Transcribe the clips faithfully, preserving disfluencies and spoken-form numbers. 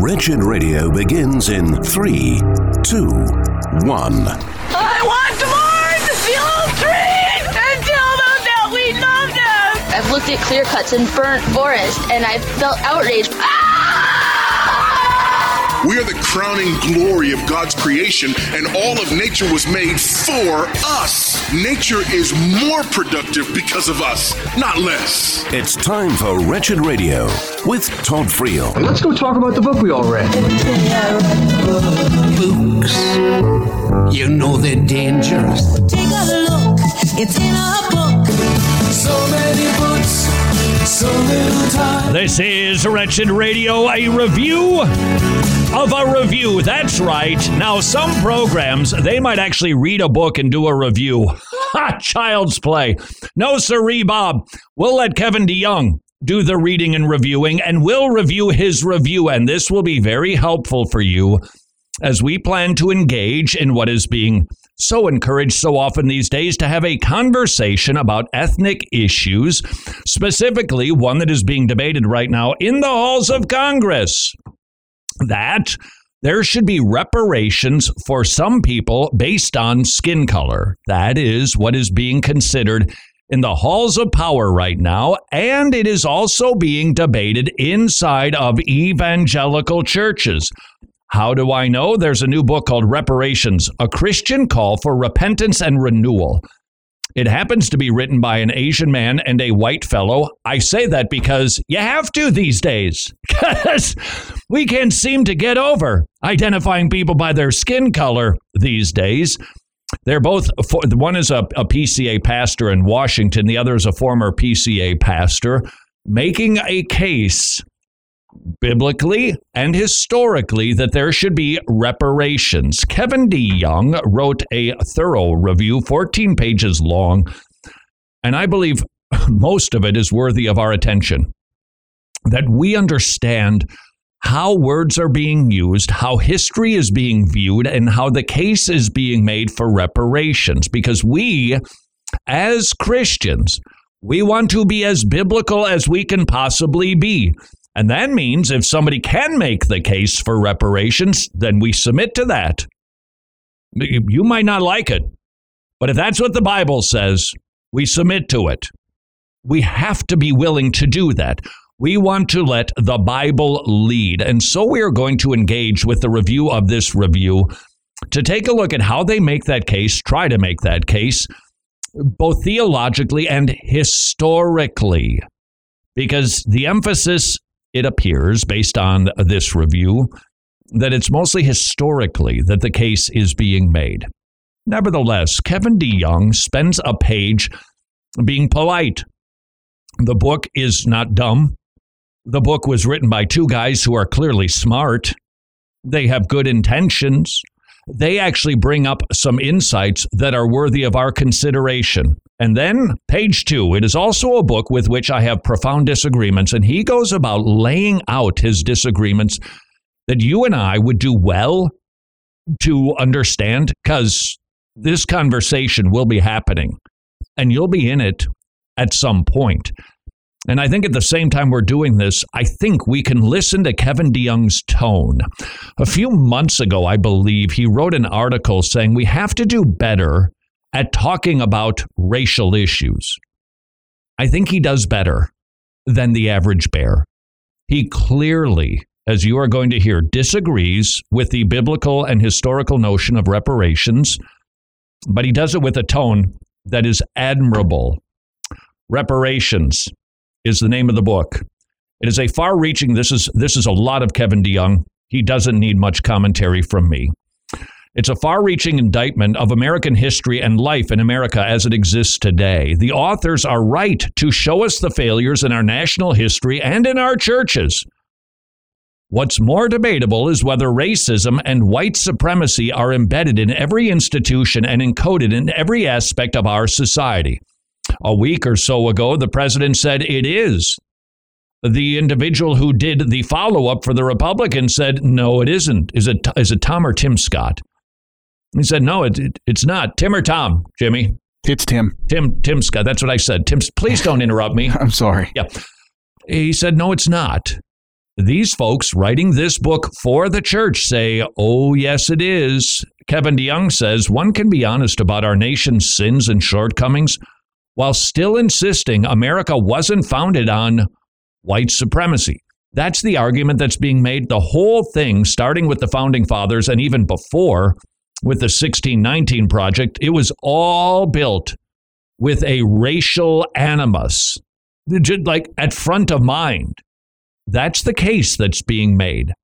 Wretched Radio begins in three, two, one. I want to mourn the old trees and tell them that we love them. I've looked at clear cuts and burnt forest, and I've felt outraged. Ah! We are the crowning glory of God's creation, and all of nature was made for us. Nature is more productive because of us, not less. It's time for Wretched Radio with Todd Friel. Let's go talk about the book we all read. Books. You know they're dangerous. Take a look, it's in a book. So many books, so little time. This is Wretched Radio, a review of a review. That's right. Now, some programs, they might actually read a book and do a review. Ha! Child's play. No, sirree, Bob. We'll let Kevin DeYoung do the reading and reviewing, and we'll review his review, and this will be very helpful for you as we plan to engage in what is being so encouraged so often these days, to have a conversation about ethnic issues, specifically one that is being debated right now in the halls of Congress. That there should be reparations for some people based on skin color. That is what is being considered in the halls of power right now, and it is also being debated inside of evangelical churches. How do I know? There's a new book called Reparations, A Christian Call for Repentance and Renewal. It happens to be written by an Asian man and a white fellow. I say that because you have to these days, because we can't seem to get over identifying people by their skin color these days. They're both, one is a, a P C A pastor in Washington, the other is a former P C A pastor, making a case biblically and historically that there should be reparations. Kevin DeYoung wrote a thorough review, fourteen pages long, and I believe most of it is worthy of our attention. That we understand how words are being used, how history is being viewed, and how the case is being made for reparations. Because we, as Christians, we want to be as biblical as we can possibly be. And that means if somebody can make the case for reparations, then we submit to that. You might not like it, but if that's what the Bible says, we submit to it. We have to be willing to do that. We want to let the Bible lead. And so we are going to engage with the review of this review to take a look at how they make that case, try to make that case, both theologically and historically. Because the emphasis, it appears, based on this review, that it's mostly historically that the case is being made. Nevertheless, Kevin DeYoung spends a page being polite. The book is not dumb. The book was written by two guys who are clearly smart. They have good intentions. They actually bring up some insights that are worthy of our consideration. And then, page two, it is also a book with which I have profound disagreements, and he goes about laying out his disagreements that you and I would do well to understand, because this conversation will be happening, and you'll be in it at some point. And I think at the same time we're doing this, I think we can listen to Kevin DeYoung's tone. A few months ago, I believe, he wrote an article saying we have to do better at talking about racial issues. I think he does better than the average bear. He clearly, as you are going to hear, disagrees with the biblical and historical notion of reparations, but he does it with a tone that is admirable. Reparations is the name of the book. It is a far-reaching, this is this is a lot of Kevin DeYoung. He doesn't need much commentary from me. It's a far-reaching indictment of American history and life in America as it exists today. The authors are right to show us the failures in our national history and in our churches. What's more debatable is whether racism and white supremacy are embedded in every institution and encoded in every aspect of our society. A week or so ago, the president said it is. The individual who did the follow-up for the Republicans said, no, it isn't. Is it, is it Tom or Tim Scott? He said, no, it, it, it's not. Tim or Tom, Jimmy? It's Tim. Tim, Tim Scott. That's what I said. Tim, please don't interrupt me. I'm sorry. Yeah. He said, no, it's not. these folks writing this book for the church say, oh, yes, it is. Kevin DeYoung says, one can be honest about our nation's sins and shortcomings while still insisting America wasn't founded on white supremacy. That's the argument that's being made. The whole thing, starting with the Founding Fathers and even before with the sixteen nineteen Project, it was all built with a racial animus, like at front of mind. That's the case that's being made.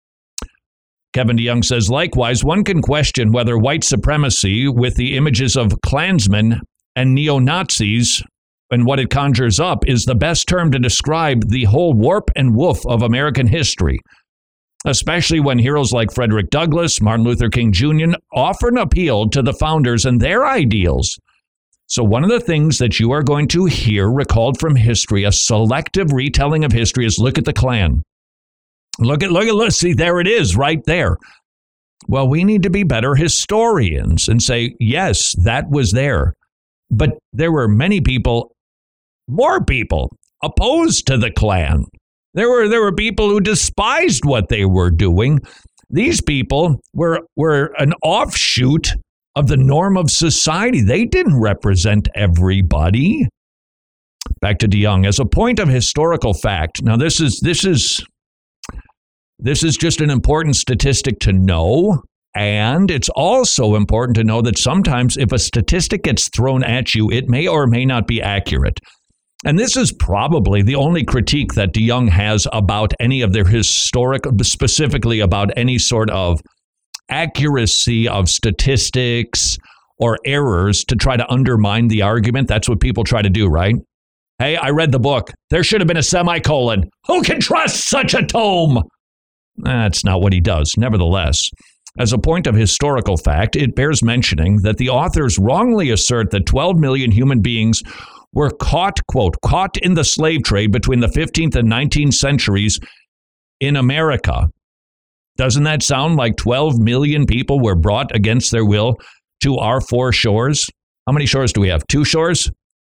Kevin DeYoung says, likewise, one can question whether white supremacy with the images of Klansmen and neo-Nazis and what it conjures up is the best term to describe the whole warp and woof of American history, especially when heroes like Frederick Douglass, Martin Luther King Junior often appealed to the founders and their ideals. So one of the things that you are going to hear recalled from history, a selective retelling of history, is look at the Klan. Look at, look at, look, see, there it is right there. Well, we need to be better historians and say, yes, that was there. But there were many people, more people, opposed to the Klan. There were there were people who despised what they were doing. These people were were an offshoot of the norm of society. They didn't represent everybody. Back to DeYoung. As a point of historical fact, now this is this is this is just an important statistic to know. And it's also important to know that sometimes if a statistic gets thrown at you, it may or may not be accurate. And this is probably the only critique that DeYoung has about any of their historic, specifically about any sort of accuracy of statistics or errors to try to undermine the argument. That's what people try to do, right? Hey, I read the book. There should have been a semicolon. Who can trust such a tome? That's not what he does. Nevertheless, as a point of historical fact, it bears mentioning that the authors wrongly assert that twelve million human beings were caught, quote, caught in the slave trade between the fifteenth and nineteenth centuries in America. Doesn't that sound like twelve million people were brought against their will to our four shores? How many shores do we have? Two shores?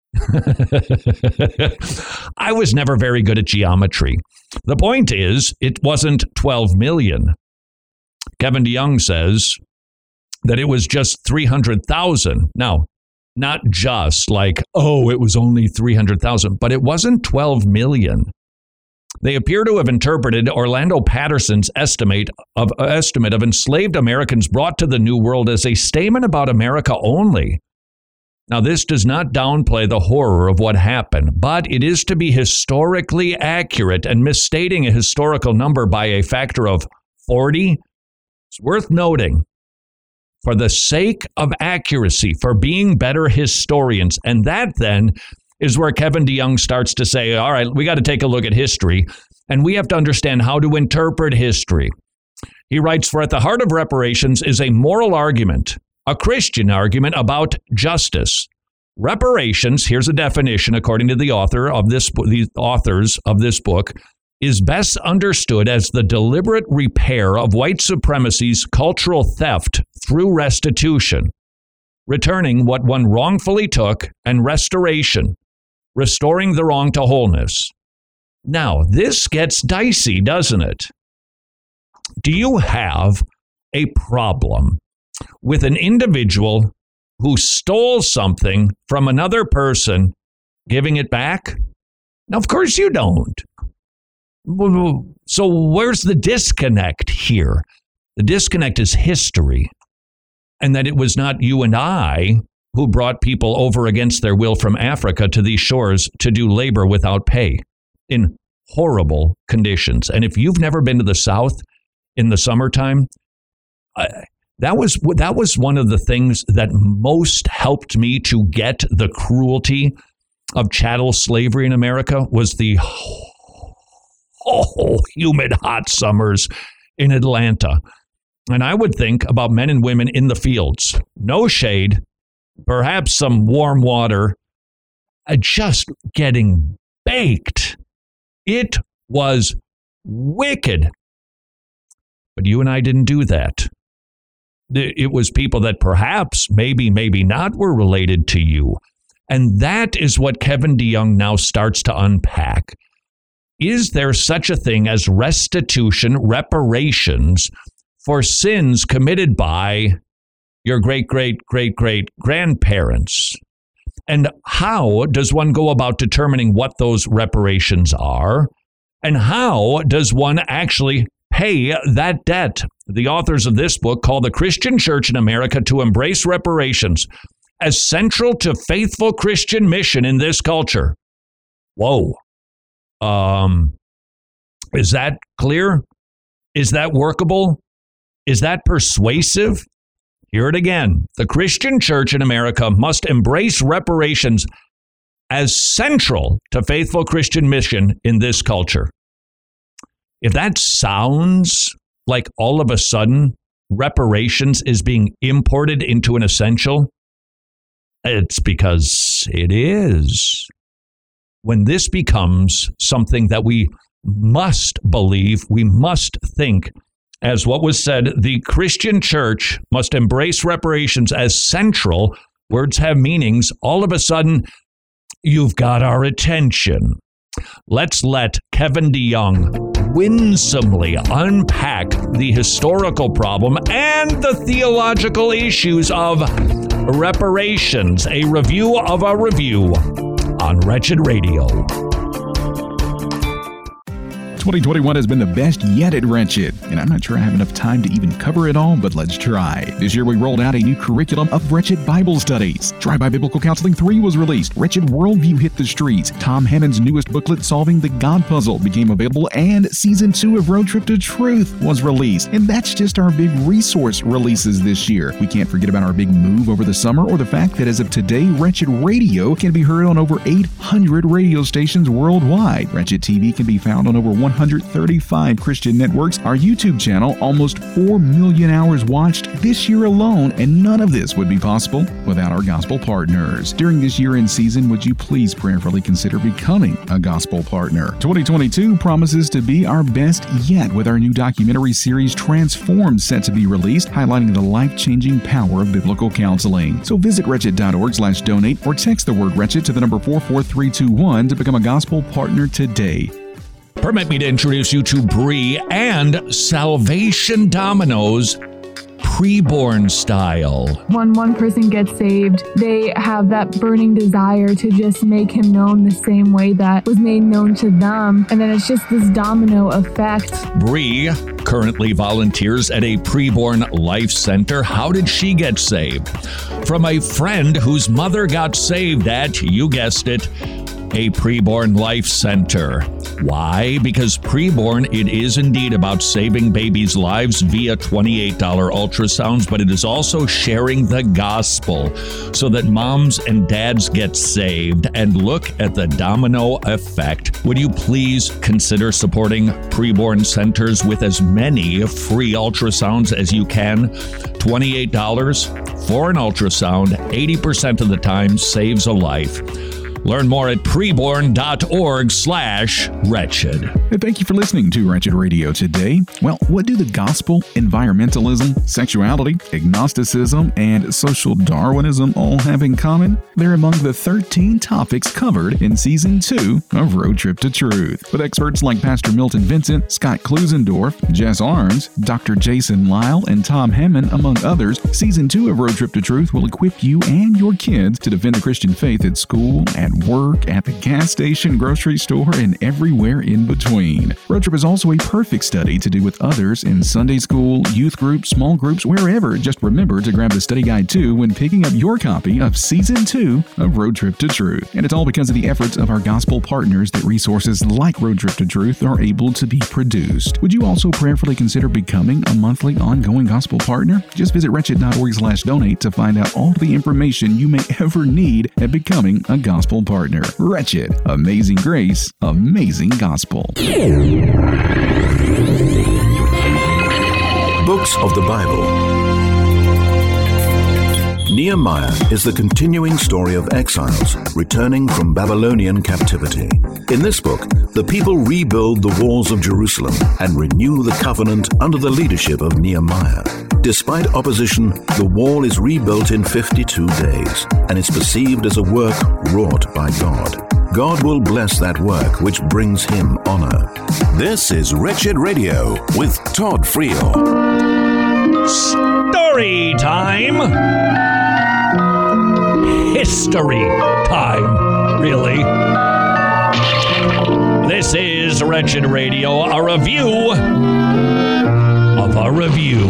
I was never very good at geometry. The point is, it wasn't twelve million. Kevin DeYoung says that it was just three hundred thousand. Now, not just like, oh, it was only three hundred thousand, but it wasn't twelve million. They appear to have interpreted Orlando Patterson's estimate of, uh, estimate of enslaved Americans brought to the New World as a statement about America only. Now, this does not downplay the horror of what happened, but it is to be historically accurate, and misstating a historical number by a factor of forty is worth noting for the sake of accuracy, for being better historians. And that then is where Kevin DeYoung starts to say, all right, we got to take a look at history, and we have to understand how to interpret history. He writes, for at the heart of reparations is a moral argument, a Christian argument about justice. Reparations, here's a definition according to the author of this, the authors of this book, is best understood as the deliberate repair of white supremacy's cultural theft through restitution, returning what one wrongfully took, and restoration, restoring the wrong to wholeness. Now, this gets dicey, doesn't it? Do you have a problem with an individual who stole something from another person giving it back? Now, of course you don't. So where's the disconnect here? The disconnect is history, and that it was not you and I who brought people over against their will from Africa to these shores to do labor without pay in horrible conditions. And if you've never been to the South in the summertime, uh, that was that was one of the things that most helped me to get the cruelty of chattel slavery in America, was the oh, humid, hot summers in Atlanta. And I would think about men and women in the fields, no shade, perhaps some warm water, uh, just getting baked. It was wicked. But you and I didn't do that. It was people that perhaps, maybe, maybe not, were related to you. And that is what Kevin DeYoung now starts to unpack. is there such a thing as restitution, reparations for sins committed by your great, great, great, great grandparents? And how does one go about determining what those reparations are? And how does one actually pay that debt? The authors of this book call the Christian Church in America to embrace reparations as central to faithful Christian mission in this culture. Whoa. Um, is that clear? Is that workable? Is that persuasive? Hear it again. The Christian Church in America must embrace reparations as central to faithful Christian mission in this culture. If that sounds like all of a sudden reparations is being imported into an essential, it's because it is. When this becomes something that we must believe, we must think, as what was said, the Christian Church must embrace reparations as central. Words have meanings. All of a sudden, you've got our attention. Let's let Kevin DeYoung winsomely unpack the historical problem and the theological issues of reparations. A review of a review on Wretched Radio. twenty twenty-one has been the best yet at Wretched, and I'm not sure I have enough time to even cover it all, but let's try. This year we rolled out a new curriculum of Wretched Bible Studies. Drive-By Biblical Counseling three was released. Wretched Worldview hit the streets. Tom Hammond's newest booklet, Solving the God Puzzle, became available, and Season two of Road Trip to Truth was released. And that's just our big resource releases this year. We can't forget about our big move over the summer, or the fact that as of today, Wretched Radio can be heard on over eight hundred radio stations worldwide. Wretched T V can be found on over one hundred thirty-five Christian networks. Our YouTube channel, almost four million hours watched this year alone, and none of this would be possible without our gospel partners. During this year-end season, would you please prayerfully consider becoming a gospel partner? twenty twenty-two promises to be our best yet, with our new documentary series Transformed set to be released, highlighting the life-changing power of biblical counseling. So visit wretched dot org slash donate or text the word wretched to the number four four three two one to become a gospel partner today. Permit me to introduce you to Brie and Salvation Dominoes preborn style. When one person gets saved, they have that burning desire to just make him known the same way that was made known to them. And then it's just this domino effect. Brie currently volunteers at a preborn life center. How did she get saved? From a friend whose mother got saved at, you guessed it, a preborn life center. Why? Because preborn, it is indeed about saving babies' lives via twenty-eight dollars ultrasounds, but it is also sharing the gospel so that moms and dads get saved. And look at the domino effect. Would you please consider supporting preborn centers with as many free ultrasounds as you can? twenty-eight dollars for an ultrasound, eighty percent of the time saves a life. Learn more at preborn dot org slash wretched. And thank you for listening to Wretched Radio today. Well, what do the gospel, environmentalism, sexuality, agnosticism, and social Darwinism all have in common? They're among the thirteen topics covered in Season two of Road Trip to Truth. With experts like Pastor Milton Vincent, Scott Klusendorf, Jess Arns, Doctor Jason Lyle, and Tom Hammond, among others, Season two of Road Trip to Truth will equip you and your kids to defend the Christian faith at school, at work, at the gas station, grocery store, and everywhere in between. Road Trip is also a perfect study to do with others in Sunday school, youth groups, small groups, wherever. Just remember to grab the study guide too when picking up your copy of Season two of Road Trip to Truth. And it's all because of the efforts of our gospel partners that resources like Road Trip to Truth are able to be produced. Would you also prayerfully consider becoming a monthly ongoing gospel partner? Just visit wretched dot org slash donate to find out all the information you may ever need at becoming a gospel partner. Wretched, amazing grace, amazing gospel. Books of the Bible. Nehemiah is the continuing story of exiles returning from Babylonian captivity. In this book, the people rebuild the walls of Jerusalem and renew the covenant under the leadership of Nehemiah. Despite opposition, the wall is rebuilt in fifty-two days, and is perceived as a work wrought by God. God will bless that work which brings him honor. This is Wretched Radio with Todd Friel. Story time. History time, really. This is Wretched Radio, a review of a review.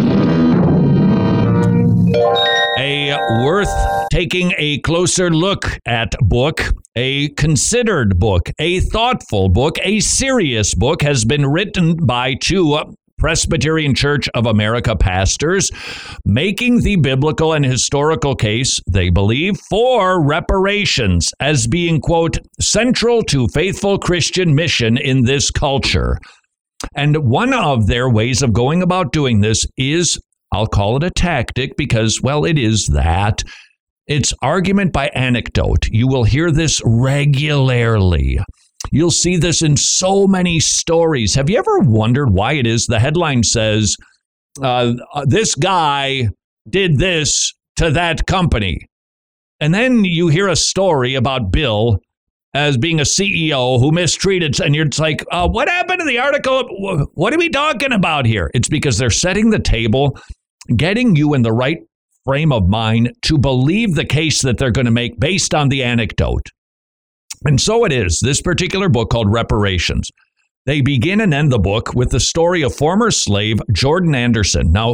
A worth taking a closer look at book, a considered book, a thoughtful book, a serious book has been written by two Presbyterian Church of America pastors, making the biblical and historical case, they believe, for reparations as being, quote, central to faithful Christian mission in this culture. And one of their ways of going about doing this is, I'll call it a tactic because, well, it is that. It's argument by anecdote. You will hear this regularly. You'll see this in so many stories. Have you ever wondered why it is the headline says, uh, this guy did this to that company? And then you hear a story about Bill as being a C E O who mistreated, and you're just like, uh, what happened to the article? What are we talking about here? It's because they're setting the table, getting you in the right frame of mind to believe the case that they're going to make based on the anecdote. And so it is, this particular book called Reparations. They begin and end the book with the story of former slave Jordan Anderson. Now,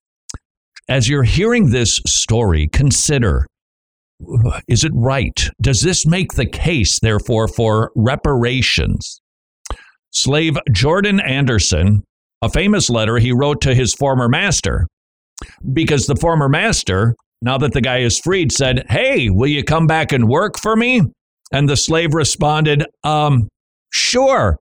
as you're hearing this story, consider, is it right? Does this make the case, therefore, for reparations? Slave Jordan Anderson, a famous letter he wrote to his former master, because the former master, now that the guy is freed, said, hey, will you come back and work for me? And the slave responded, um, sure,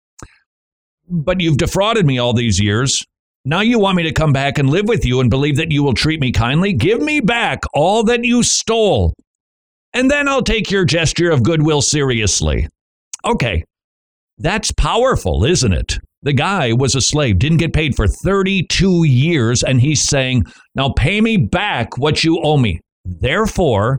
but you've defrauded me all these years. Now you want me to come back and live with you and believe that you will treat me kindly? Give me back all that you stole, and then I'll take your gesture of goodwill seriously. Okay, that's powerful, isn't it? The guy was a slave, didn't get paid for thirty-two years, and he's saying, now pay me back what you owe me. Therefore,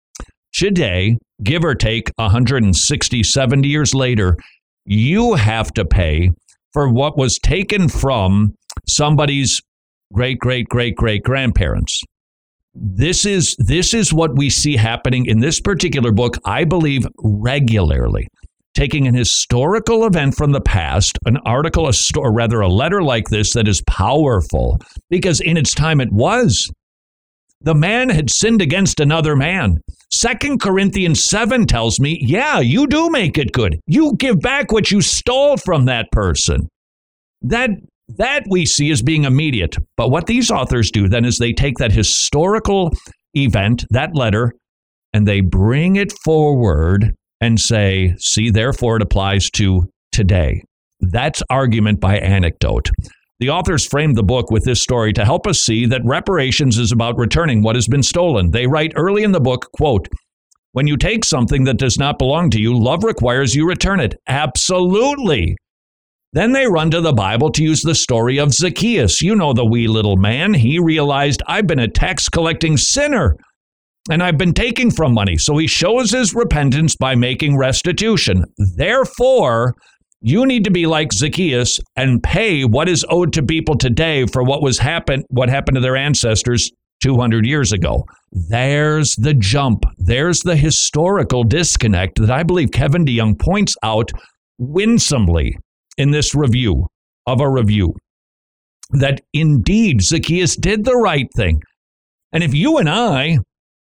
today, give or take one hundred sixty, seventy years later, you have to pay for what was taken from somebody's great, great, great, great grandparents. This is, this is what we see happening in this particular book, I believe, regularly. Taking an historical event from the past, an article, a sto- or rather a letter like this that is powerful, because in its time it was. The man had sinned against another man. Second Corinthians seven tells me, yeah, you do make it good. You give back what you stole from that person. That that we see as being immediate. But what these authors do then is they take that historical event, that letter, and they bring it forward and say, see, therefore it applies to today. That's argument by anecdote. The authors framed the book with this story to help us see that reparations is about returning what has been stolen. They write early in the book, quote, when you take something that does not belong to you, love requires you return it. Absolutely. Then they run to the Bible to use the story of Zacchaeus. You know the wee little man. He realized, I've been a tax collecting sinner, and I've been taking from money. So he shows his repentance by making restitution. Therefore, you need to be like Zacchaeus and pay what is owed to people today for what was happened, what happened to their ancestors two hundred years ago. There's the jump. There's the historical disconnect that I believe Kevin DeYoung points out winsomely in this review of a review. That indeed Zacchaeus did the right thing. And if you and I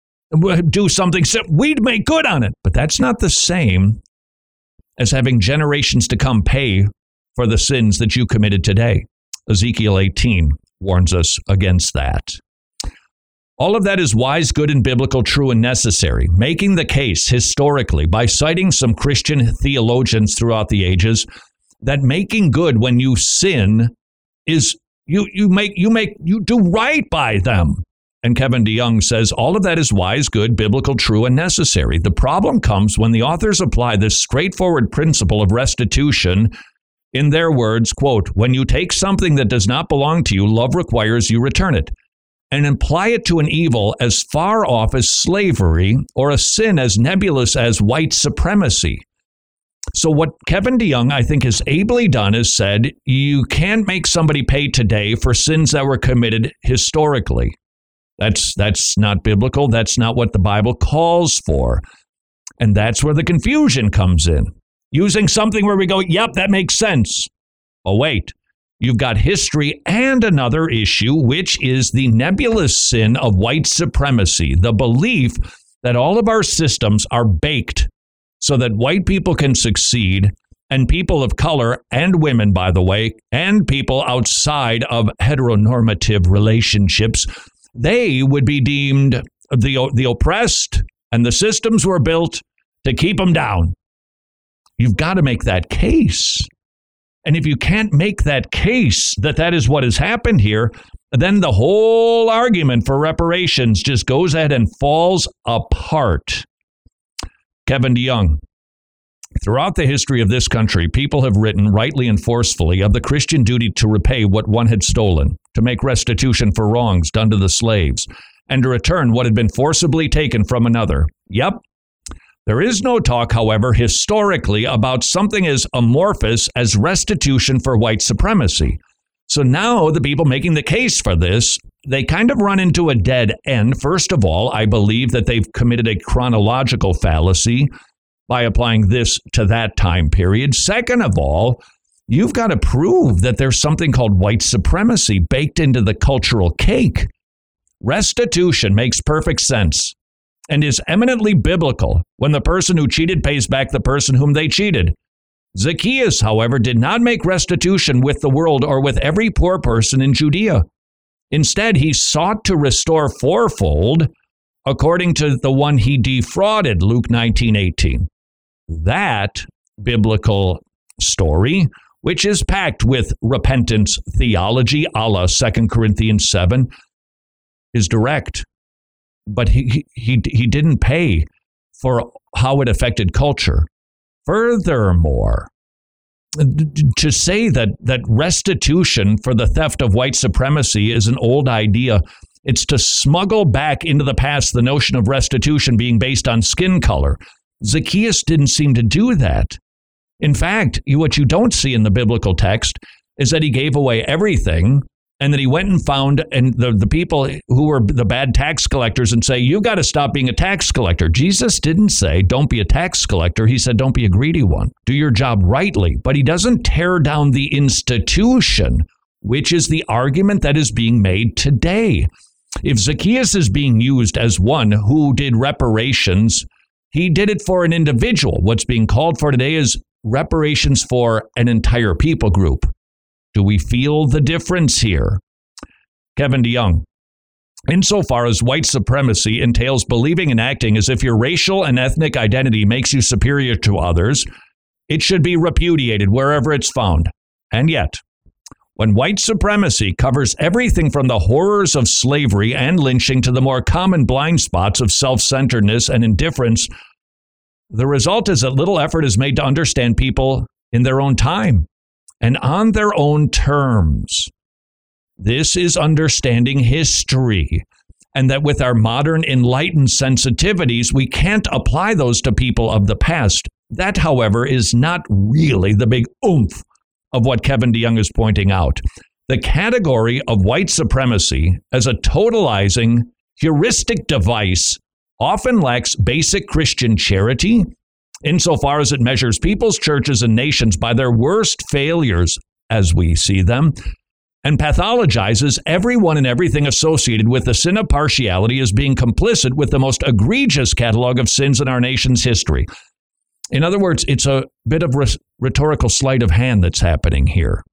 do something, we'd make good on it. But that's not the same as having generations to come pay for the sins that you committed today. Ezekiel eighteen warns us against that. All of that is wise, good, and biblical, true, and necessary. Making the case historically by citing some Christian theologians throughout the ages that making good when you sin is you you make you make you do right by them. And Kevin DeYoung says all of that is wise, good, biblical, true, and necessary. The problem comes when the authors apply this straightforward principle of restitution. In their words, quote, when you take something that does not belong to you, love requires you return it. and apply it to an evil as far off as slavery or a sin as nebulous as white supremacy. So what Kevin DeYoung, I think, has ably done is said, you can't make somebody pay today for sins that were committed historically. That's that's not biblical. That's not what the Bible calls for. And that's where the confusion comes in. Using something where we go, yep, that makes sense. Oh, wait. You've got history and another issue, which is the nebulous sin of white supremacy, the belief that all of our systems are baked so that white people can succeed, and people of color, and women, by the way, and people outside of heteronormative relationships, they would be deemed the, the oppressed, and the systems were built to keep them down. You've got to make that case. And if you can't make that case that that is what has happened here, then the whole argument for reparations just goes ahead and falls apart. Kevin DeYoung. Throughout the history of this country, people have written, rightly and forcefully, of the Christian duty to repay what one had stolen, to make restitution for wrongs done to the slaves, and to return what had been forcibly taken from another. Yep. There is no talk, however, historically about something as amorphous as restitution for white supremacy. So now the people making the case for this, they kind of run into a dead end. First of all, I believe that they've committed a chronological fallacy by applying this to that time period. Second of all, you've got to prove that there's something called white supremacy baked into the cultural cake. Restitution makes perfect sense and is eminently biblical when the person who cheated pays back the person whom they cheated. Zacchaeus, however, did not make restitution with the world or with every poor person in Judea. Instead, he sought to restore fourfold according to the one he defrauded, Luke nineteen eighteen. That biblical story, which is packed with repentance theology, a la Second Corinthians seven, is direct. But he, he, he didn't pay for how it affected culture. Furthermore, to say that, that restitution for the theft of white supremacy is an old idea, it's to smuggle back into the past the notion of restitution being based on skin color. Zacchaeus didn't seem to do that. In fact, what you don't see in the biblical text is that he gave away everything, and that he went and found and the, the people who were the bad tax collectors and say, you got to stop being a tax collector. Jesus didn't say, don't be a tax collector. He said, don't be a greedy one. Do your job rightly. But he doesn't tear down the institution, which is the argument that is being made today. If Zacchaeus is being used as one who did reparations, he did it for an individual. What's being called for today is reparations for an entire people group. Do we feel the difference here? Kevin DeYoung. Insofar as white supremacy entails believing and acting as if your racial and ethnic identity makes you superior to others, it should be repudiated wherever it's found. And yet, when white supremacy covers everything from the horrors of slavery and lynching to the more common blind spots of self-centeredness and indifference, the result is that little effort is made to understand people in their own time and on their own terms. This is understanding history, and that with our modern enlightened sensitivities, we can't apply those to people of the past. That, however, is not really the big oomph of what Kevin DeYoung is pointing out. The category of white supremacy as a totalizing heuristic device often lacks basic Christian charity, insofar as it measures people's churches and nations by their worst failures, as we see them, and pathologizes everyone and everything associated with the sin of partiality as being complicit with the most egregious catalog of sins in our nation's history. In other words, it's a bit of rhetorical sleight of hand that's happening here.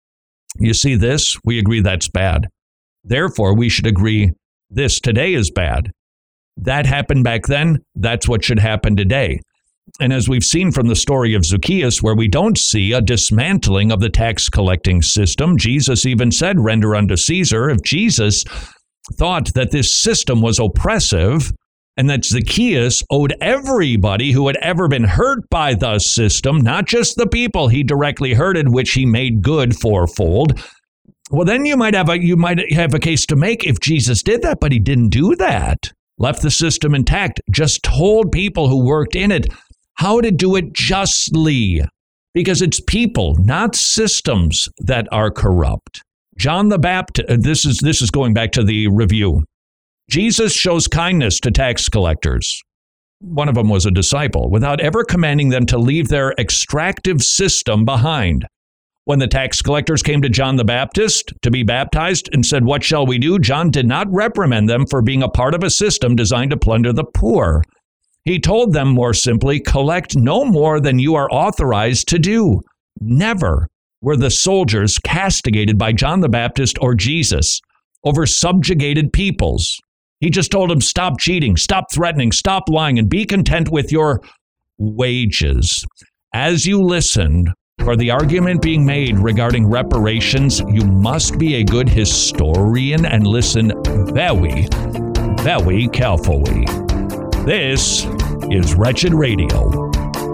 You see this? We agree that's bad. Therefore, we should agree this today is bad. That happened back then. That's what should happen today. And as we've seen from the story of Zacchaeus, where we don't see a dismantling of the tax collecting system, Jesus even said, render unto Caesar. If Jesus thought that this system was oppressive and that Zacchaeus owed everybody who had ever been hurt by the system, not just the people he directly hurted, which he made good fourfold, Well, then you might have a you might have a case to make if Jesus did that, but he didn't do that. Left the system intact, just told people who worked in it how to do it justly, because it's people, not systems, that are corrupt. John the Baptist, this is this is going back to the review. Jesus shows kindness to tax collectors. One of them was a disciple, without ever commanding them to leave their extractive system behind. When the tax collectors came to John the Baptist to be baptized and said, "What shall we do?" John did not reprimand them for being a part of a system designed to plunder the poor. He told them more simply, collect no more than you are authorized to do. Never were the soldiers castigated by John the Baptist or Jesus over subjugated peoples. He just told them, stop cheating, stop threatening, stop lying, and be content with your wages. As you listened for the argument being made regarding reparations, you must be a good historian and listen very, very carefully. This is Wretched Radio.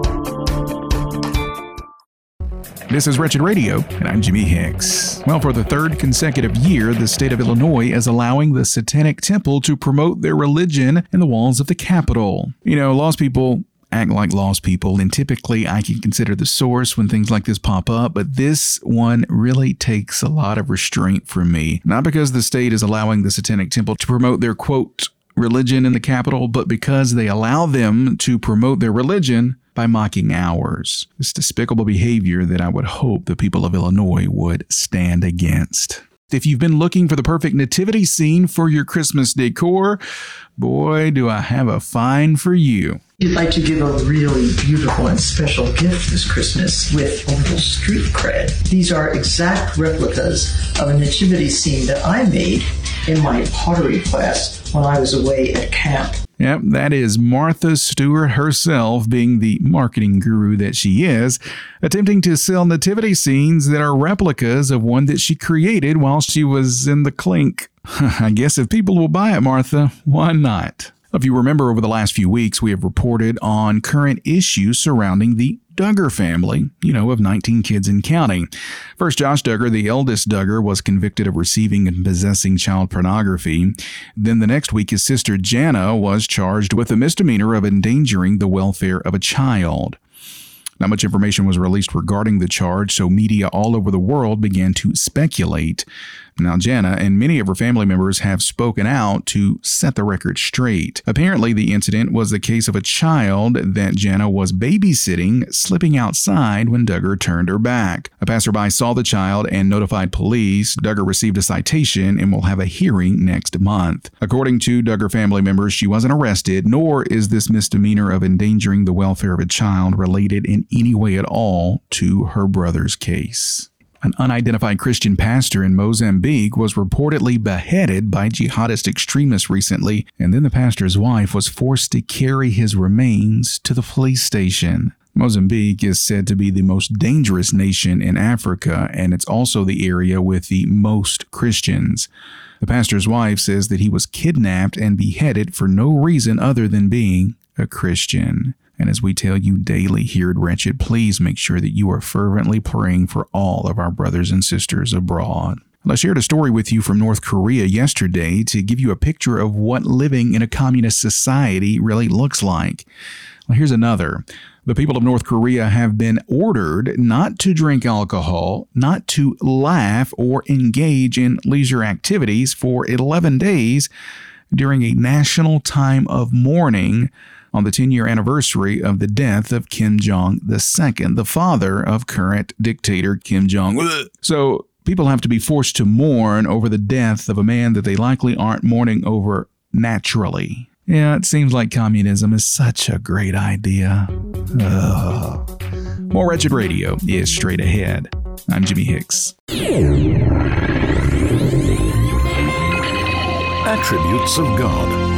This is Wretched Radio, and I'm Jimmy Hicks. Well, for the third consecutive year, the state of Illinois is allowing the Satanic Temple to promote their religion in the walls of the Capitol. You know, lost people act like lost people, and typically I can consider the source when things like this pop up, but this one really takes a lot of restraint from me. Not because the state is allowing the Satanic Temple to promote their, quote, religion in the Capitol, but because they allow them to promote their religion by mocking ours. It's despicable behavior that I would hope the people of Illinois would stand against. If you've been looking for the perfect nativity scene for your Christmas decor, boy, do I have a find for you. You'd like to give a really beautiful and special gift this Christmas with a little street cred. These are exact replicas of a nativity scene that I made in my pottery class when I was away at camp. Yep, that is Martha Stewart herself, being the marketing guru that she is, attempting to sell nativity scenes that are replicas of one that she created while she was in the clink. I guess if people will buy it, Martha, why not? If you remember, over the last few weeks, we have reported on current issues surrounding the Duggar family, you know, of nineteen kids and counting. First, Josh Duggar, the eldest Duggar, was convicted of receiving and possessing child pornography. Then the next week, his sister Jana was charged with a misdemeanor of endangering the welfare of a child. Not much information was released regarding the charge, so media all over the world began to speculate. Now, Jana and many of her family members have spoken out to set the record straight. Apparently, the incident was the case of a child that Jana was babysitting slipping outside when Duggar turned her back. A passerby saw the child and notified police. Duggar received a citation and will have a hearing next month. According to Duggar family members, she wasn't arrested, nor is this misdemeanor of endangering the welfare of a child related in any way at all to her brother's case. An unidentified Christian pastor in Mozambique was reportedly beheaded by jihadist extremists recently, and then the pastor's wife was forced to carry his remains to the police station. Mozambique is said to be the most dangerous nation in Africa, and it's also the area with the most Christians. The pastor's wife says that he was kidnapped and beheaded for no reason other than being a Christian. And as we tell you daily here at Wretched, please make sure that you are fervently praying for all of our brothers and sisters abroad. I shared a story with you from North Korea yesterday to give you a picture of what living in a communist society really looks like. Well, here's another. The people of North Korea have been ordered not to drink alcohol, not to laugh or engage in leisure activities for eleven days during a national time of mourning on the ten-year anniversary of the death of Kim Jong the Second, the father of current dictator Kim Jong-un. So people have to be forced to mourn over the death of a man that they likely aren't mourning over naturally. Yeah, it seems like communism is such a great idea. Ugh. More Wretched Radio is straight ahead. I'm Jimmy Hicks. Attributes of God.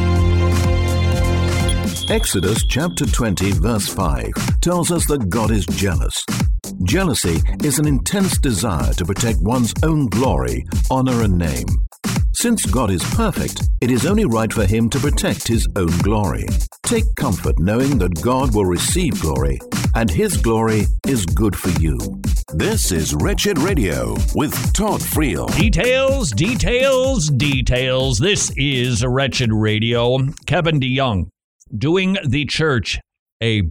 Exodus chapter twenty verse five tells us that God is jealous. Jealousy is an intense desire to protect one's own glory, honor, and name. Since God is perfect, it is only right for him to protect his own glory. Take comfort knowing that God will receive glory, and his glory is good for you. This is Wretched Radio with Todd Friel. Details, details, details. This is Wretched Radio. Kevin DeYoung doing the church a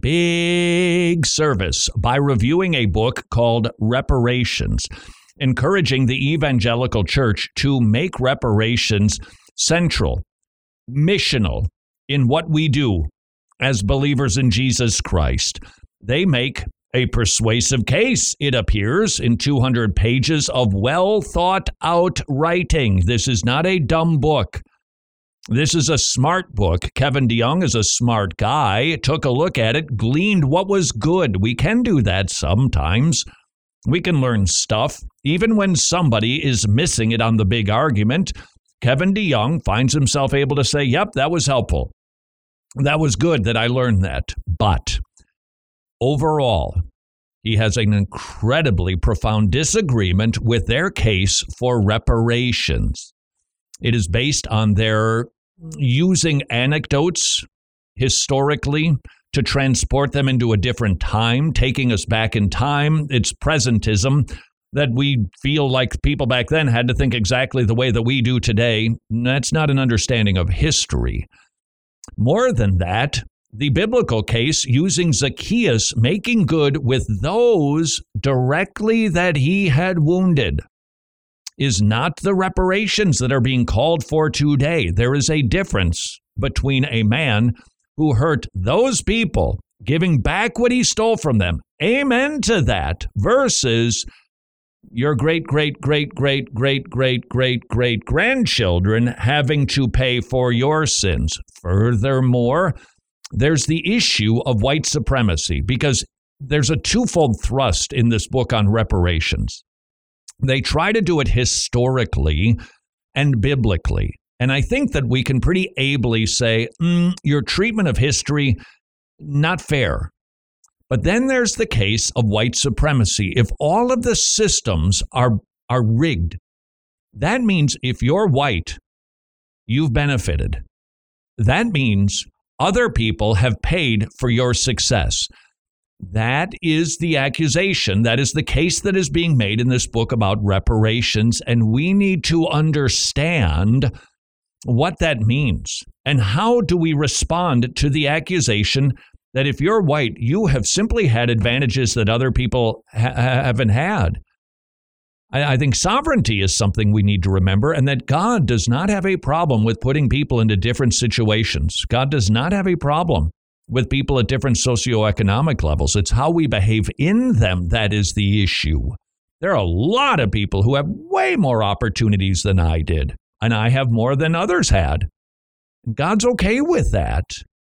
big service by reviewing a book called Reparations, encouraging the evangelical church to make reparations central, missional in what we do as believers in Jesus Christ. They make a persuasive case, it appears, in two hundred pages of well-thought-out writing. This is not a dumb book. This is a smart book. Kevin DeYoung is a smart guy, took a look at it, gleaned what was good. We can do that sometimes. We can learn stuff, even when somebody is missing it on the big argument. Kevin DeYoung finds himself able to say, yep, that was helpful. That was good that I learned that. But overall, he has an incredibly profound disagreement with their case for reparations. It is based on their using anecdotes historically to transport them into a different time, taking us back in time. It's presentism that we feel like people back then had to think exactly the way that we do today. That's not an understanding of history. More than that, the biblical case using Zacchaeus making good with those directly that he had wounded is not the reparations that are being called for today. There is a difference between a man who hurt those people, giving back what he stole from them, amen to that, versus your great, great, great, great, great, great, great, great grandchildren having to pay for your sins. Furthermore, there's the issue of white supremacy, because there's a twofold thrust in this book on reparations. They try to do it historically and biblically. And I think that we can pretty ably say, mm, your treatment of history, not fair. But then there's the case of white supremacy. If all of the systems are, are rigged, that means if you're white, you've benefited. That means other people have paid for your success. That is the accusation. That is the case that is being made in this book about reparations. And we need to understand what that means. And how do we respond to the accusation that if you're white, you have simply had advantages that other people ha- haven't had? I, I think sovereignty is something we need to remember, and that God does not have a problem with putting people into different situations. God does not have a problem with people at different socioeconomic levels. It's how we behave in them that is the issue. There are a lot of people who have way more opportunities than I did, and I have more than others had. God's okay with that.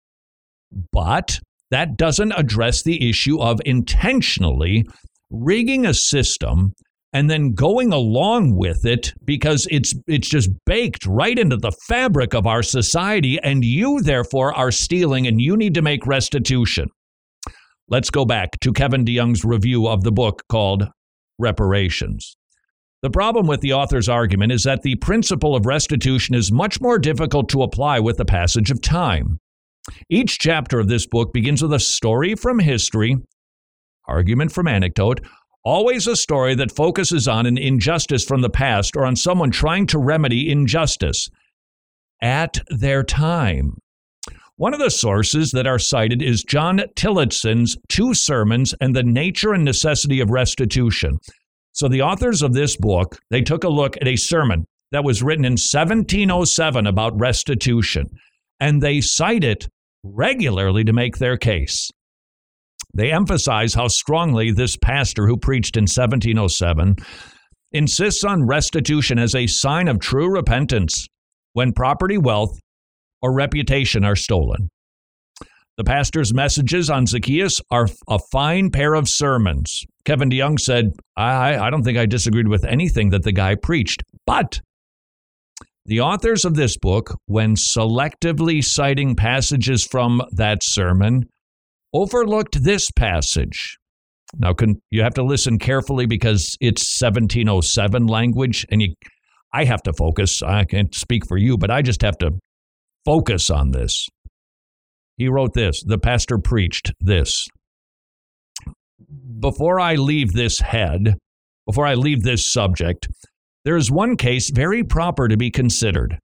But that doesn't address the issue of intentionally rigging a system and then going along with it because it's it's just baked right into the fabric of our society, and you, therefore, are stealing, and you need to make restitution. Let's go back to Kevin DeYoung's review of the book called Reparations. The problem with the author's argument is that the principle of restitution is much more difficult to apply with the passage of time. Each chapter of this book begins with a story from history, argument from anecdote, always a story that focuses on an injustice from the past or on someone trying to remedy injustice at their time. One of the sources that are cited is John Tillotson's Two Sermons and the Nature and Necessity of Restitution. So the authors of this book, they took a look at a sermon that was written in seventeen oh seven about restitution, and they cite it regularly to make their case. They emphasize how strongly this pastor who preached in seventeen oh seven insists on restitution as a sign of true repentance when property, wealth, or reputation are stolen. The pastor's messages on Zacchaeus are a fine pair of sermons. Kevin DeYoung said, I, I don't think I disagreed with anything that the guy preached, but the authors of this book, when selectively citing passages from that sermon, overlooked this passage. Now, can, you have to listen carefully because it's seventeen oh seven language, and you, I have to focus. I can't speak for you, but I just have to focus on this. He wrote this. The pastor preached this. before I leave this head, before I leave this subject, there is one case very proper to be considered,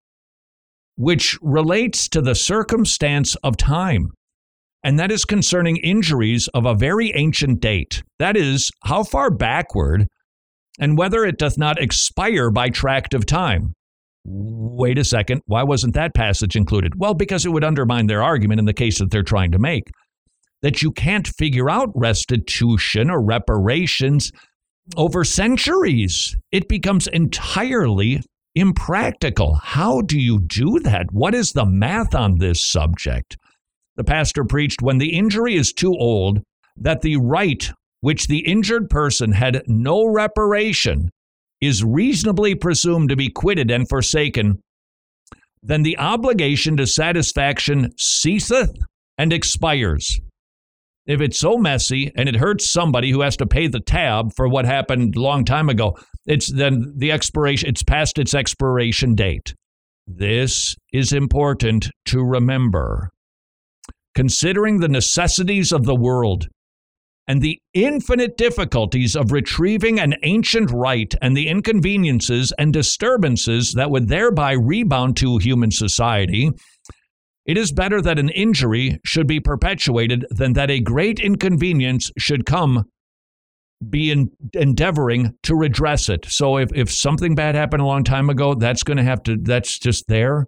which relates to the circumstance of time, and that is concerning injuries of a very ancient date. That is, how far backward, and whether it doth not expire by tract of time. Wait a second, why wasn't that passage included? Well, because it would undermine their argument in the case that they're trying to make, that you can't figure out restitution or reparations over centuries. It becomes entirely impractical. How do you do that? What is the math on this subject? The pastor preached, when the injury is too old, that the right which the injured person had no reparation is reasonably presumed to be quitted and forsaken, then the obligation to satisfaction ceaseth and expires. If it's so messy and it hurts somebody who has to pay the tab for what happened a long time ago, it's then the expiration, it's past its expiration date. This is important to remember. Considering the necessities of the world and the infinite difficulties of retrieving an ancient right and the inconveniences and disturbances that would thereby rebound to human society, it is better that an injury should be perpetuated than that a great inconvenience should come be in, endeavoring to redress it. So if, if something bad happened a long time ago, that's going to have to, that's just there.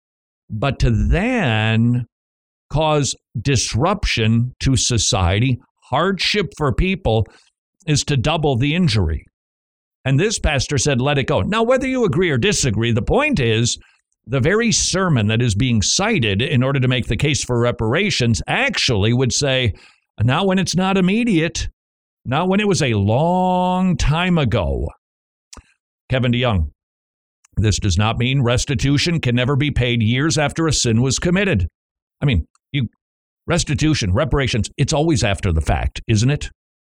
But to then cause disruption to society, hardship for people, is to double the injury. And this pastor said, let it go. Now, whether you agree or disagree, the point is, the very sermon that is being cited in order to make the case for reparations actually would say, not when it's not immediate, not when it was a long time ago. Kevin DeYoung, this does not mean restitution can never be paid years after a sin was committed. I mean, you restitution, reparations, it's always after the fact, isn't it?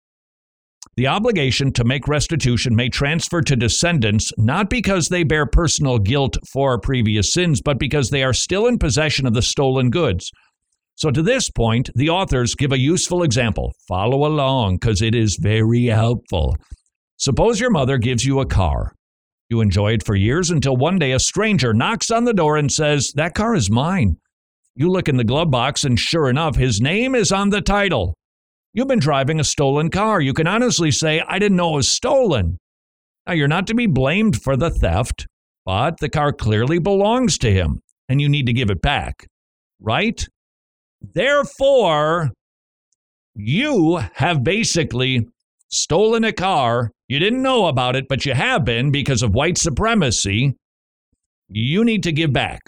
The obligation to make restitution may transfer to descendants not because they bear personal guilt for previous sins, but because they are still in possession of the stolen goods. So to this point, the authors give a useful example. Follow along because it is very helpful. Suppose your mother gives you a car. You enjoy it for years until one day a stranger knocks on the door and says, that car is mine. You look in the glove box and sure enough, his name is on the title. You've been driving a stolen car. You can honestly say, I didn't know it was stolen. Now, you're not to be blamed for the theft, but the car clearly belongs to him, and you need to give it back, right? Therefore, you have basically stolen a car. You didn't know about it, but you have been because of white supremacy. You need to give back.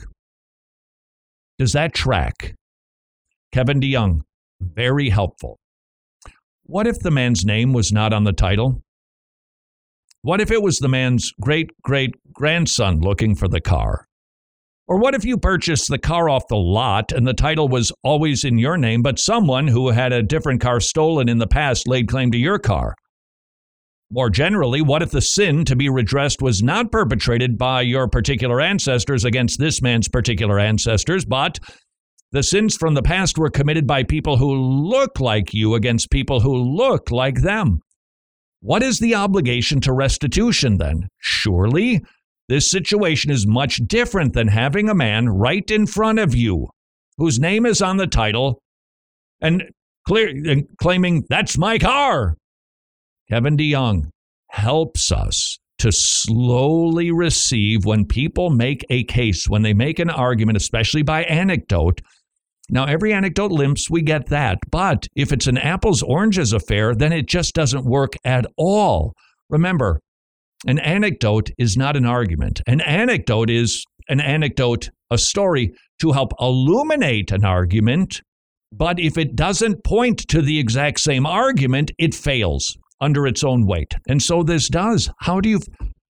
Does that track? Kevin DeYoung, very helpful. What if the man's name was not on the title? What if it was the man's great-great-grandson looking for the car? Or what if you purchased the car off the lot and the title was always in your name, but someone who had a different car stolen in the past laid claim to your car? More generally, what if the sin to be redressed was not perpetrated by your particular ancestors against this man's particular ancestors, but the sins from the past were committed by people who look like you against people who look like them? What is the obligation to restitution then? Surely, this situation is much different than having a man right in front of you whose name is on the title and, clear, and claiming, that's my car. Kevin DeYoung helps us to slowly receive when people make a case, when they make an argument, especially by anecdote. Now, every anecdote limps, we get that. But if it's an apples oranges affair, then it just doesn't work at all. Remember, an anecdote is not an argument. An anecdote is an anecdote, a story to help illuminate an argument. But if it doesn't point to the exact same argument, it fails under its own weight. And so this does. How do you...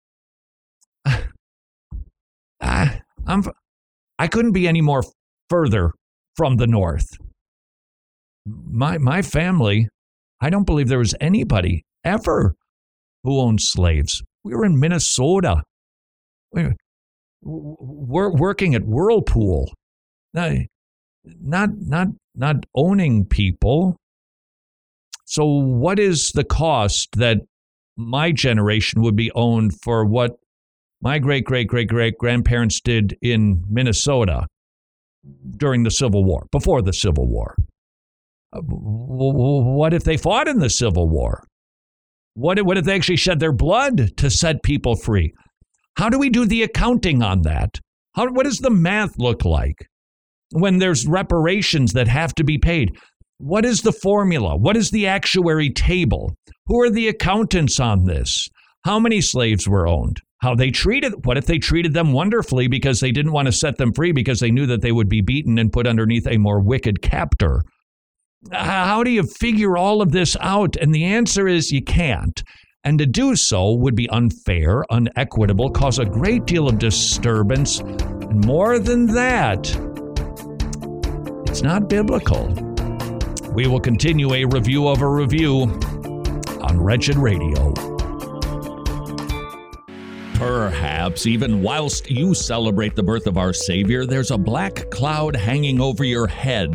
I, I'm, I couldn't be any more further from the North. My my family, I don't believe there was anybody ever who owned slaves. We were in Minnesota. We were working at Whirlpool. Not, not, not, not owning people. So what is the cost that my generation would be owned for what my great, great, great, great grandparents did in Minnesota during the Civil War, before the Civil War? What if they fought in the Civil War? What if, what if they actually shed their blood to set people free? How do we do the accounting on that? How, what does the math look like when there's reparations that have to be paid? What is the formula? What is the actuary table? Who are the accountants on this? How many slaves were owned? How they treated? What if they treated them wonderfully because they didn't want to set them free because they knew that they would be beaten and put underneath a more wicked captor? How do you figure all of this out? And the answer is you can't. And to do so would be unfair, unequitable, cause a great deal of disturbance. And more than that, it's not biblical. We will continue a review of a review on Wretched Radio. Perhaps even whilst you celebrate the birth of our Savior, there's a black cloud hanging over your head.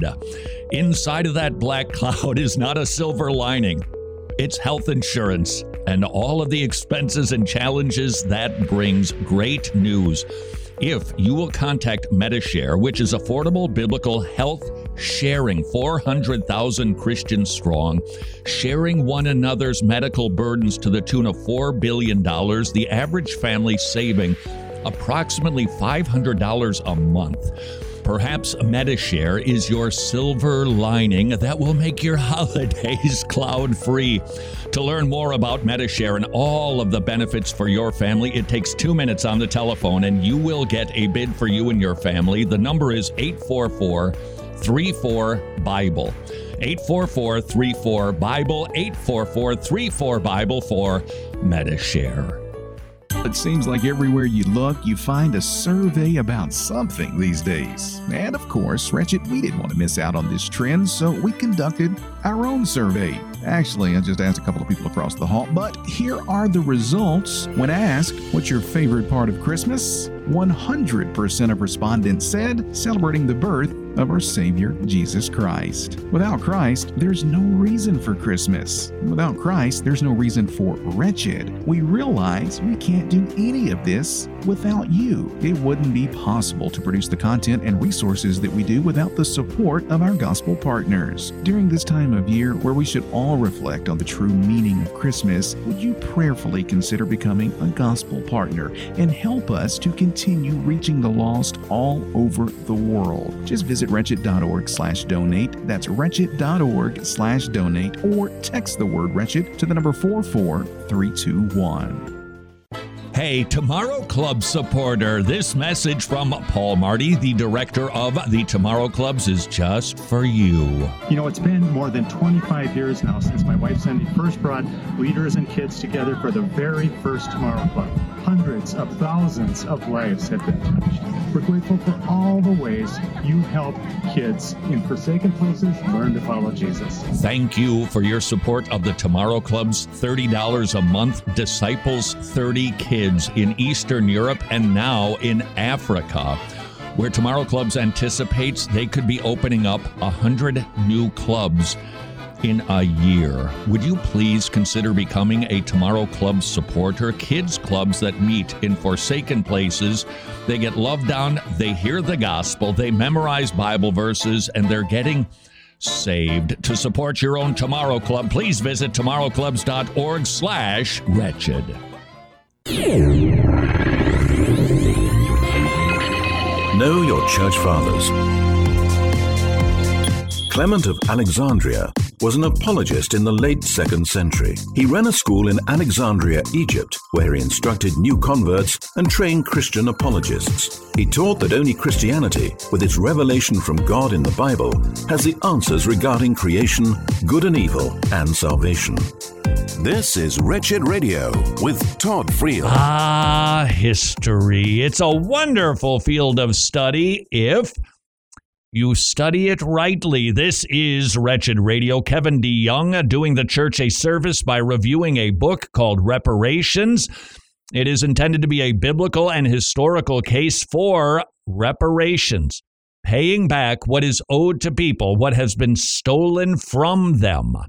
Inside of that black cloud is not a silver lining. It's health insurance and all of the expenses and challenges that brings. Great news. If you will contact Medi-Share, which is affordable biblical health sharing, four hundred thousand Christians strong, sharing one another's medical burdens to the tune of four billion dollars, the average family saving approximately five hundred dollars a month. Perhaps Medi-Share is your silver lining that will make your holidays cloud-free. To learn more about Medi-Share and all of the benefits for your family, it takes two minutes on the telephone and you will get a bid for you and your family. The number is eight four four, three four, Bible. eight four four, three four, Bible, eight four four, three four, Bible for Medi-Share. It seems like everywhere you look, you find a survey about something these days. And of course, Wretched, we didn't want to miss out on this trend, so we conducted our own survey. Actually, I just asked a couple of people across the hall, but here are the results. When asked, what's your favorite part of Christmas? one hundred percent of respondents said celebrating the birth of our Savior, Jesus Christ. Without Christ, there's no reason for Christmas. Without Christ, there's no reason for Wretched. We realize we can't do any of this without you. It wouldn't be possible to produce the content and resources that we do without the support of our gospel partners. During this time of year where we should all reflect on the true meaning of Christmas, would you prayerfully consider becoming a gospel partner and help us to continue reaching the lost all over the world? Just visit wretched.org slash donate. That's wretched.org slash donate, or text the word wretched to the number four four three two one. Hey, Tomorrow Club supporter, this message from Paul Marty, the director of the Tomorrow Clubs, is just for you. You know, it's been more than twenty-five years now since my wife Cindy first brought leaders and kids together for the very first Tomorrow Club. Hundreds of thousands of lives have been touched. We're grateful for all the ways you help kids in forsaken places learn to follow Jesus. Thank you for your support of the Tomorrow Club's thirty dollars a month Disciples thirty Kids in Eastern Europe and now in Africa, where Tomorrow Clubs anticipates they could be opening up one hundred new clubs in a year. Would you please consider becoming a Tomorrow Club supporter? Kids clubs that meet in forsaken places. They get loved on, they hear the gospel, they memorize Bible verses, and they're getting saved. To support your own Tomorrow Club, please visit tomorrowclubs.org slash wretched. Know your church fathers. Clement of Alexandria was an apologist in the late second century. He ran a school in Alexandria, Egypt, where he instructed new converts and trained Christian apologists. He taught that only Christianity, with its revelation from God in the Bible, has the answers regarding creation, good and evil, and salvation. This is Wretched Radio with Todd Friel. Ah, history. It's a wonderful field of study if you study it rightly. This is Wretched Radio. Kevin DeYoung doing the church a service by reviewing a book called Reparations. It is intended to be a biblical and historical case for reparations, paying back what is owed to people, what has been stolen from them.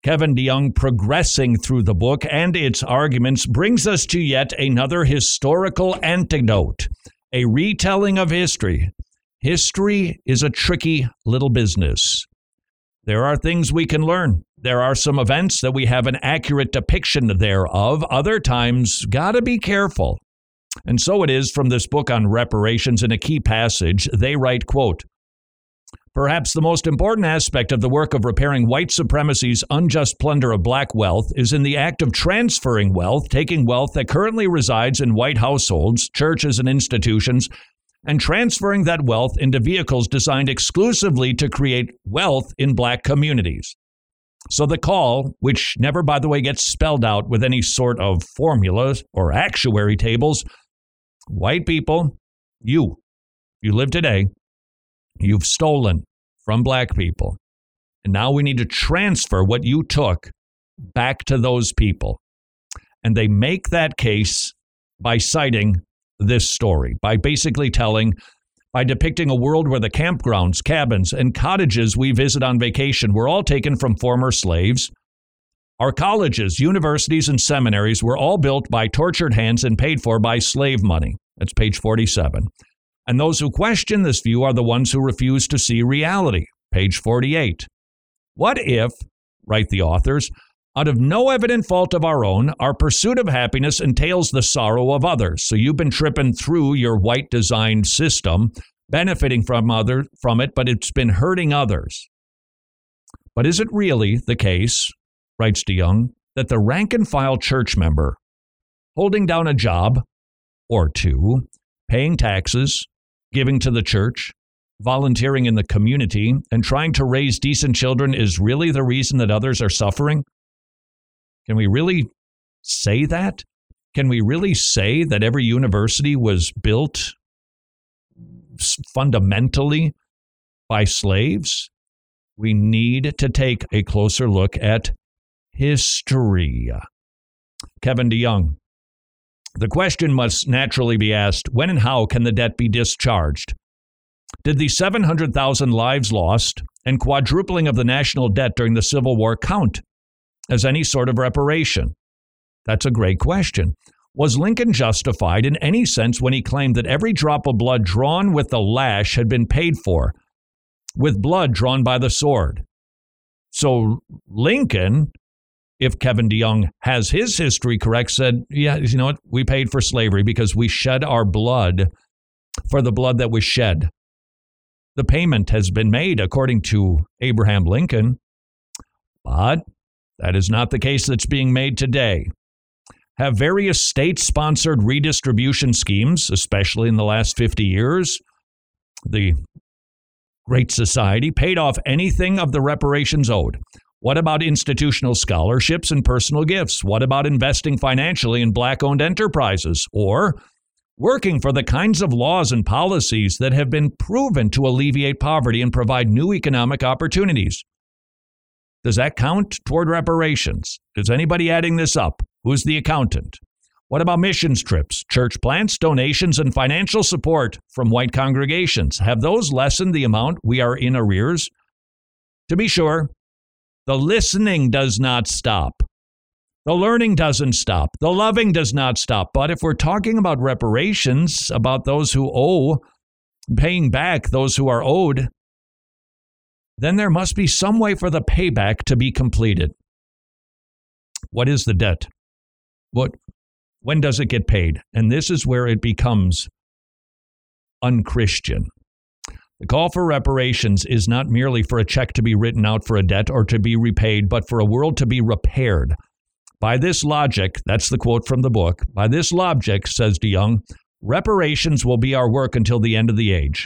Kevin DeYoung, progressing through the book and its arguments, brings us to yet another historical anecdote, a retelling of history. History is a tricky little business. There are things we can learn. There are some events that we have an accurate depiction thereof. Other times, gotta be careful. And so it is from this book on reparations. In a key passage, they write, quote, "Perhaps the most important aspect of the work of repairing white supremacy's unjust plunder of black wealth is in the act of transferring wealth, taking wealth that currently resides in white households, churches, and institutions, and transferring that wealth into vehicles designed exclusively to create wealth in black communities. So the call, which never, by the way, gets spelled out with any sort of formulas or actuary tables, white people, you, you live today, you've stolen from black people. And now we need to transfer what you took back to those people." And they make that case by citing this story, by basically telling, by depicting a world where the campgrounds, cabins, and cottages we visit on vacation were all taken from former slaves. Our colleges, universities, and seminaries were all built by tortured hands and paid for by slave money. That's page forty-seven. And those who question this view are the ones who refuse to see reality. Page forty-eight. What if, write the authors, out of no evident fault of our own, our pursuit of happiness entails the sorrow of others? So you've been tripping through your white designed system, benefiting from other from it, but it's been hurting others. But is it really the case, writes DeYoung, that the rank and file church member holding down a job or two, paying taxes, giving to the church, volunteering in the community, and trying to raise decent children is really the reason that others are suffering? Can we really say that? Can we really say that every university was built fundamentally by slaves? We need to take a closer look at history. Kevin DeYoung. The question must naturally be asked, when and how can the debt be discharged? Did the seven hundred thousand lives lost and quadrupling of the national debt during the Civil War count as any sort of reparation? That's a great question. Was Lincoln justified in any sense when he claimed that every drop of blood drawn with the lash had been paid for with blood drawn by the sword? So Lincoln, if Kevin DeYoung has his history correct, said, yeah, you know what? We paid for slavery because we shed our blood for the blood that was shed. The payment has been made according to Abraham Lincoln, but that is not the case that's being made today. Have various state-sponsored redistribution schemes, especially in the last fifty years, the Great Society, paid off anything of the reparations owed? What about institutional scholarships and personal gifts? What about investing financially in black-owned enterprises? Or working for the kinds of laws and policies that have been proven to alleviate poverty and provide new economic opportunities? Does that count toward reparations? Is anybody adding this up? Who's the accountant? What about missions trips, church plants, donations, and financial support from white congregations? Have those lessened the amount we are in arrears? To be sure, the listening does not stop. The learning doesn't stop. The loving does not stop. But if we're talking about reparations, about those who owe, paying back those who are owed, then there must be some way for the payback to be completed. What is the debt? What, when does it get paid? And this is where it becomes unchristian. The call for reparations is not merely for a check to be written out for a debt or to be repaid, but for a world to be repaired. By this logic, that's the quote from the book, by this logic, says DeYoung, reparations will be our work until the end of the age.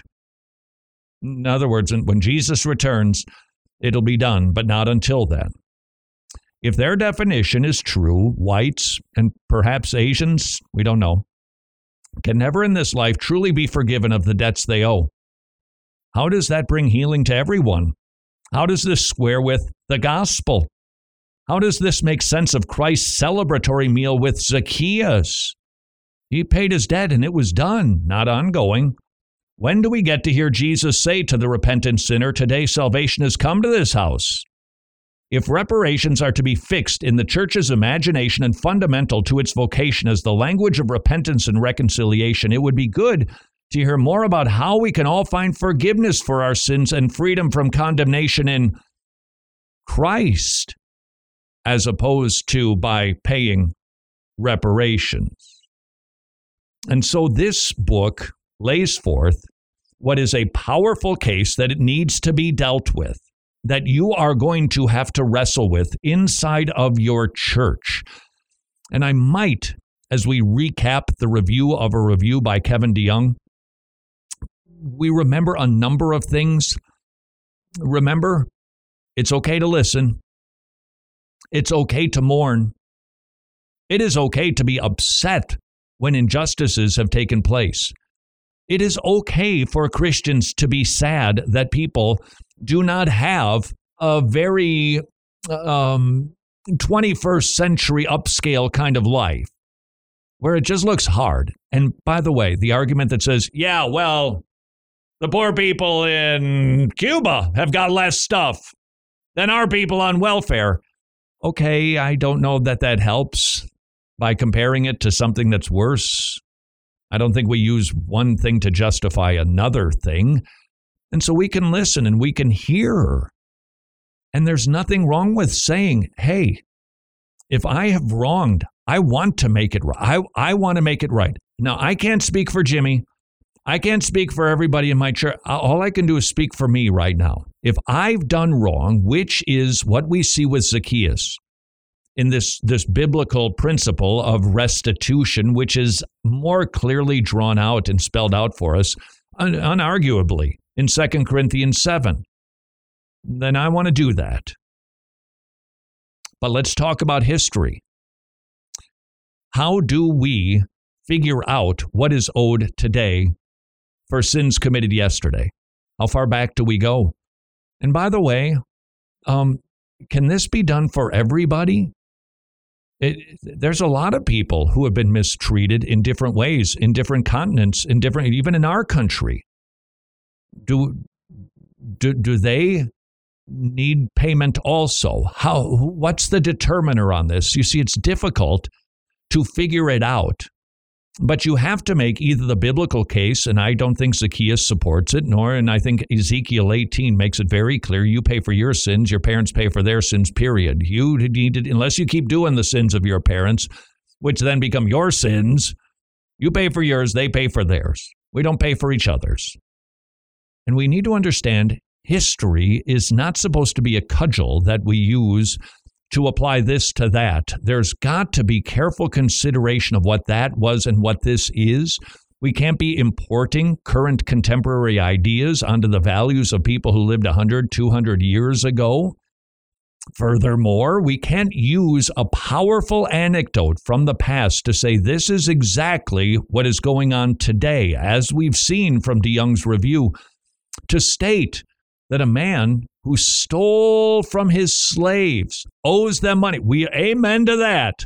In other words, when Jesus returns, it'll be done, but not until then. If their definition is true, whites and perhaps Asians, we don't know, can never in this life truly be forgiven of the debts they owe. How does that bring healing to everyone? How does this square with the gospel? How does this make sense of Christ's celebratory meal with Zacchaeus? He paid his debt and it was done, not ongoing. When do we get to hear Jesus say to the repentant sinner, today salvation has come to this house? If reparations are to be fixed in the church's imagination and fundamental to its vocation as the language of repentance and reconciliation, it would be good to hear more about how we can all find forgiveness for our sins and freedom from condemnation in Christ, as opposed to by paying reparations. And so this book lays forth what is a powerful case that it needs to be dealt with, that you are going to have to wrestle with inside of your church. And I might, as we recap the review of a review by Kevin DeYoung, we remember a number of things. Remember, it's okay to listen. It's okay to mourn. It is okay to be upset when injustices have taken place. It is okay for Christians to be sad that people do not have a very um, twenty-first century upscale kind of life where it just looks hard. And by the way, the argument that says, yeah, well, the poor people in Cuba have got less stuff than our people on welfare. Okay, I don't know that that helps by comparing it to something that's worse. I don't think we use one thing to justify another thing. And so we can listen and we can hear. And there's nothing wrong with saying, hey, if I have wronged, I want to make it right. I, I want to make it right. Now, I can't speak for Jimmy. I can't speak for everybody in my church. All I can do is speak for me right now. If I've done wrong, which is what we see with Zacchaeus, in this, this biblical principle of restitution, which is more clearly drawn out and spelled out for us, un- unarguably, in Second Corinthians seven, then I want to do that. But let's talk about history. How do we figure out what is owed today for sins committed yesterday? How far back do we go? And by the way, um, can this be done for everybody? It, there's a lot of people who have been mistreated in different ways, in different continents, in different, even in our country. Do, do, do they need payment also? How, what's the determiner on this? You see, it's difficult to figure it out, but you have to make either the biblical case, and I don't think Zacchaeus supports it, nor, and I think Ezekiel eighteen makes it very clear, you pay for your sins, your parents pay for their sins, period. You need to, unless you keep doing the sins of your parents, which then become your sins, you pay for yours, they pay for theirs. We don't pay for each other's. And we need to understand history is not supposed to be a cudgel that we use to apply this to that. There's got to be careful consideration of what that was and what this is. We can't be importing current contemporary ideas onto the values of people who lived one hundred, two hundred years ago. Furthermore, we can't use a powerful anecdote from the past to say this is exactly what is going on today, as we've seen from DeYoung's review, to state that a man who stole from his slaves owes them money. We amen to that.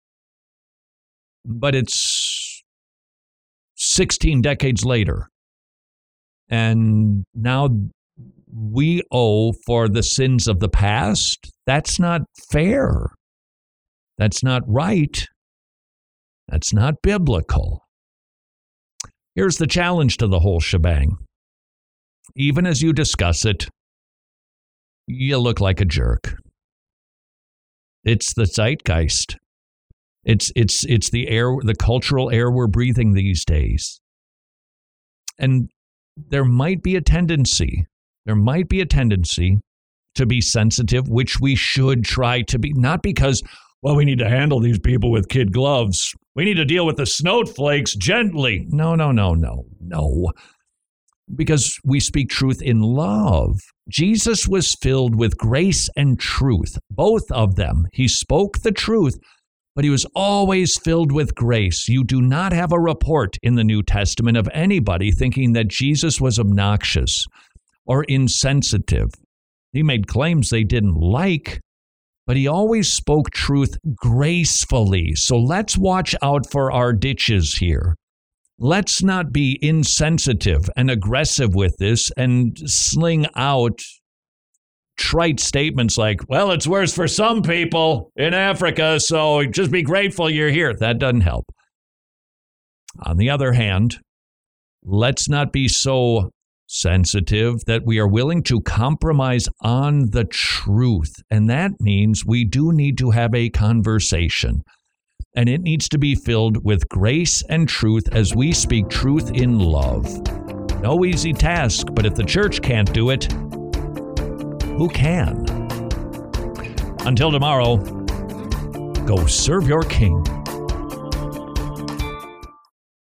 But it's sixteen decades later. And now we owe for the sins of the past. That's not fair. That's not right. That's not biblical. Here's the challenge to the whole shebang. Even as you discuss it, you look like a jerk. It's the zeitgeist. It's it's it's the air, the cultural air we're breathing these days. And there might be a tendency, there might be a tendency to be sensitive, which we should try to be, not because, well, we need to handle these people with kid gloves. We need to deal with the snowflakes gently. No, no, no, no, no. Because we speak truth in love. Jesus was filled with grace and truth, both of them. He spoke the truth, but he was always filled with grace. You do not have a report in the New Testament of anybody thinking that Jesus was obnoxious or insensitive. He made claims they didn't like, but he always spoke truth gracefully. So let's watch out for our ditches here. Let's not be insensitive and aggressive with this and sling out trite statements like, well, it's worse for some people in Africa, so just be grateful you're here. That doesn't help. On the other hand, let's not be so sensitive that we are willing to compromise on the truth. And that means we do need to have a conversation. And it needs to be filled with grace and truth as we speak truth in love. No easy task, but if the church can't do it, who can? Until tomorrow, go serve your king.